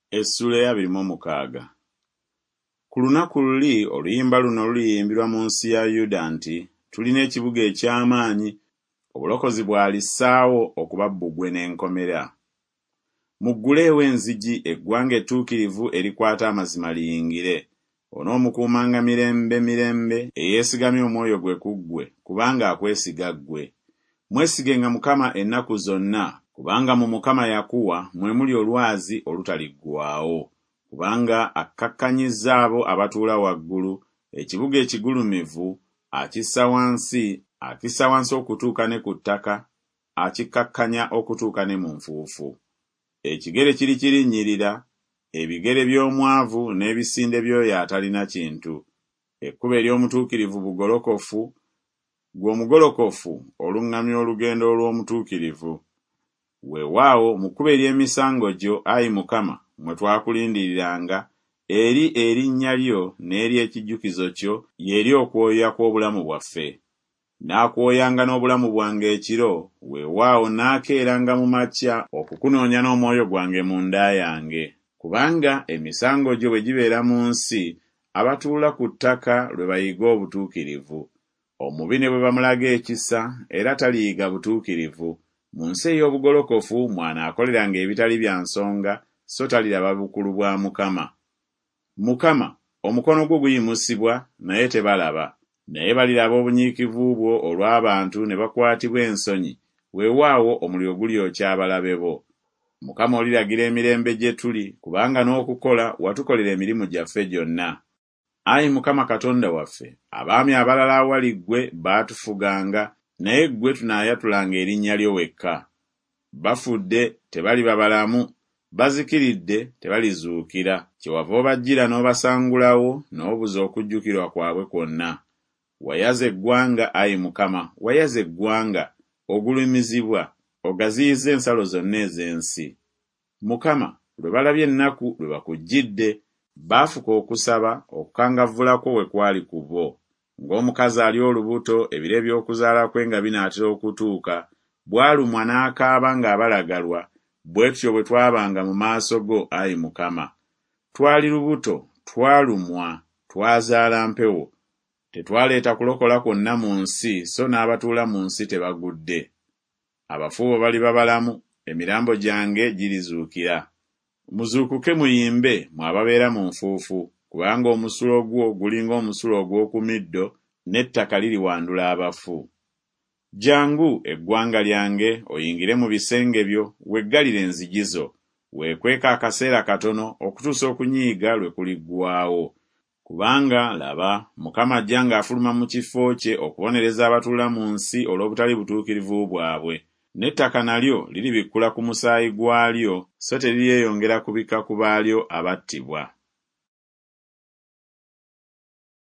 Essula ya 26. Ku lunaku luli oluyimba luno luliyimbirwa mu nsi ya Yuda nti tulina ekibuga eky'amaanyi, obulokozi bw'alissaawo okuba bbugwe n'enkomera. Mugguleewo enzigi, eggwanga ettuukirivu erikwata amazima liyingire. Onoomukuumanga mirembe eyeesigamye omwoyo gwe ku ggwe, kubanga akwesiga ggwe. Mwesigenga Mukama ennaku zonna, kubanga mu Mukama yakuwa mwe muli olwazi olutaliggwaawo. Kubanga akkakkanyizza abo abatuula waggulu, ekibuga ekigulumivu akissa wansi okutuuka ne ku ttaka, akikkakkanya okutuuka ne mu nfuufu. Ekigere kirikirinnyirira, ebigere by'omwavu n'ebisinde by'oyo atalina kintu. Ekkubo ery'omutuukirivu bugolokofu, gw'omugolokofu oluŋŋamya olugendo olw'omutuukirivu. Weewaawo mu kkubo ery'emisango gyo, Ayi Mukama, mwe twakulindiriranga, eri erinnya lyo n'eri ekijjukizo kyo, y'eri okwoya kw'obulamu bwaffe. Naakwoyanga n'obulamu bwange ekiro, weewaawo naakeeranga mu makya okukunoonya n'omwoyo gwange mu nda yange. Kubanga emisango gyo bwe gibeera mu nsi, abatuula ku ttaka lwe bayiga obutuukirivu. Omubi ne bwe bamulaga ekisa era taliyiga butuukirivu, mu nsi ey'obugolokofu mwanaakoleranga ebitali bya nsonga, so taliraba bukulu bwa Mukama. Mukama, omukono gwo guyimusibwa, naye tebalaba. Naye baliraba obunyiikivu bwo olw'abantu ne bakwatibwa ensonyi, weewaawo omuliro gulyokya abalabe bo. Mukama, oliragira emirembe gye tuli, kubanga n'okukola watukolera emirimu gyaffe gyonna. Ayi Mukama Katonda waffe, abaami abalala awali ggwe baatufuganga, naye ggwe tunaayatulanga erinnya lyo wekka. Bafudde tebaliba balamu, bazikiridde tebalizuukira. Kyewava obajjira n'obasangulawo n'obuza okujjukirwa kwabwe kwonna. Wayaza eggwanga, Ayi Mukama, wayaza eggwanga, ogulumizibwa, ogaziyizza ensalo zonna ez'ensi. Mukama, lwe balabye ennaku lwe bakujjidde, baafuka okusaba okukangavvulako we kwali ku bo. Ng'omukazi ali olubuto, ebiro eby'okuzaala kwe nga binaatera okutuuka, bw'alumwa n'akaaba ng'abalagalwa, bwe tutyo bwe twabanga mu maaso go, Ayi Mukama. Twali lubuto, twalumwa, twazaala mpewo. Tetwaleeta kulokola kwonna mu nsi, so n'abatuula mu nsi tebagudde. Abafu bo baliba balamu, emirambo gyange girizuukira. Muzuukuke muyimbe, mwe ababeera mu nfuufu, kubanga omusulo gwo gulinga omusulo ogw'oku middo, n'ettaka liriwandula abafu. Jjangu eggwanga lyange, oyingire mu bisenge byo, weggalire enzigi zo, weekweka akaseera katono okutuusa okunyiiga lwe kuliggwaawo. Kubanga laba, Mukama ajja ng'afuluma mu kifo kye okubonereza abatuula mu nsi olw'obutali butuukirivu bwabwe. N'ettaka nalyo liribikkula ku musaayi gwalyo, so teriryeyongera kubikka ku baalyo abattibwa.